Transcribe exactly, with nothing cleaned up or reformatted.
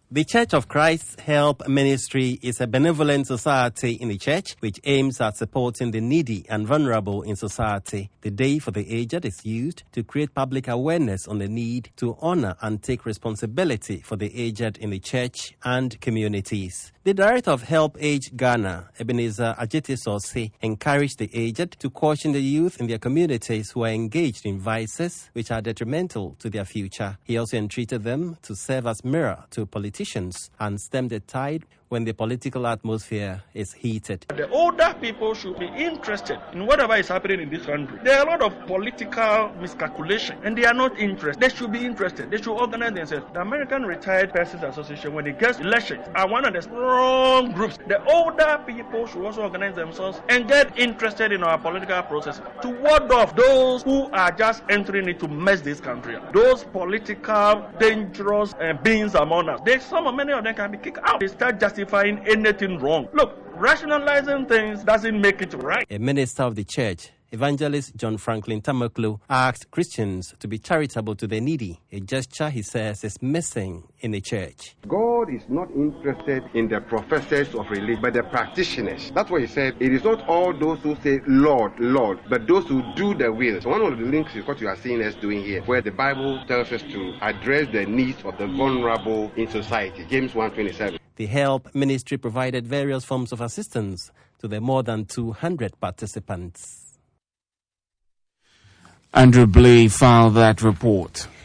The Church of Christ's Help Ministry is a benevolent society in the church which aims at supporting the needy and vulnerable in society. The Day for the Aged is used to create public awareness on the need to honor and take responsibility for the aged in the church and communities. The Director of Help Age Ghana, Ebenezer Ajete-Sosi, encouraged the aged to caution the youth in their communities who are engaged in vices which are detrimental to their future. He also entreated them to serve as mirror to politicians and stem the tide when the political atmosphere is heated. The older people should be interested in whatever is happening in this country. There are a lot of political miscalculation and they are not interested. They should be interested. They should organize themselves. The American Retired Persons Association, when it gets elections, are one of the strong groups. The older people should also organize themselves and get interested in our political process to ward off those who are just entering it to mess this country up. Those political, dangerous uh, beings among us. They, some, many of them can be kicked out. They start justifying anything wrong. Look, rationalizing things doesn't make it right. A minister of the church, Evangelist John Franklin Tamaklo, asked Christians to be charitable to the needy, a gesture he says is missing in the church. God is not interested in the professors of religion, but the practitioners. That's why he said, it is not all those who say, Lord, Lord, but those who do the will. So one of the links is what you are seeing us doing here, where the Bible tells us to address the needs of the vulnerable in society. James one twenty-seven. The Help Ministry provided various forms of assistance to the more than two hundred participants. Andrew Blee filed that report.